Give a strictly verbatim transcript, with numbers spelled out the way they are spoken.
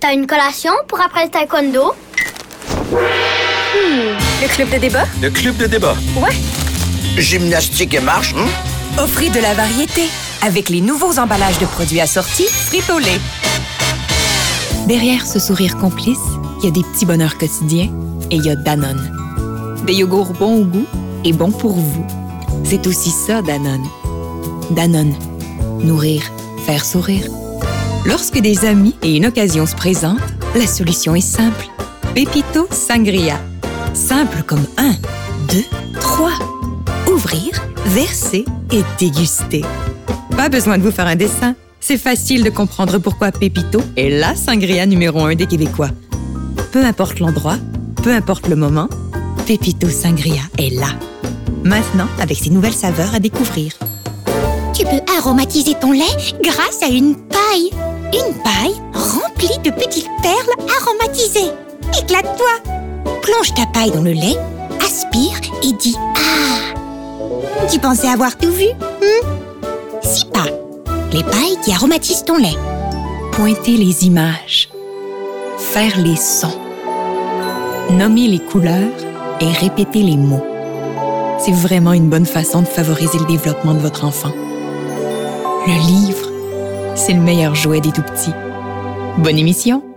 T'as une collation pour après le taekwondo? Hmm, le club de débat? Le club de débat. Ouais. Gymnastique et marche, hein? Offrez de la variété avec les nouveaux emballages de produits assortis Frito-Lay. Derrière ce sourire complice, il y a des petits bonheurs quotidiens et il y a Danone. Des yogourts bons au goût et bons pour vous. C'est aussi ça, Danone. Danone. Nourrir, faire sourire. Lorsque des amis et une occasion se présentent, la solution est simple. Pépito Sangria. Simple comme un, deux, trois. Ouvrir, verser et déguster. Pas besoin de vous faire un dessin. C'est facile de comprendre pourquoi Pépito est la sangria numéro un des Québécois. Peu importe l'endroit, peu importe le moment, Pépito Sangria est là. Maintenant, avec ses nouvelles saveurs à découvrir. Tu peux aromatiser ton lait grâce à une paille. Une paille remplie de petites perles aromatisées. Éclate-toi. Plonge ta paille dans le lait, aspire et dis « Ah !» Tu pensais avoir tout vu, hmm? Si pas. Les pailles qui aromatisent ton lait. Pointer les images. Faire les sons. Nommer les couleurs et répéter les mots. C'est vraiment une bonne façon de favoriser le développement de votre enfant. Le livre, c'est le meilleur jouet des tout-petits. Bonne émission!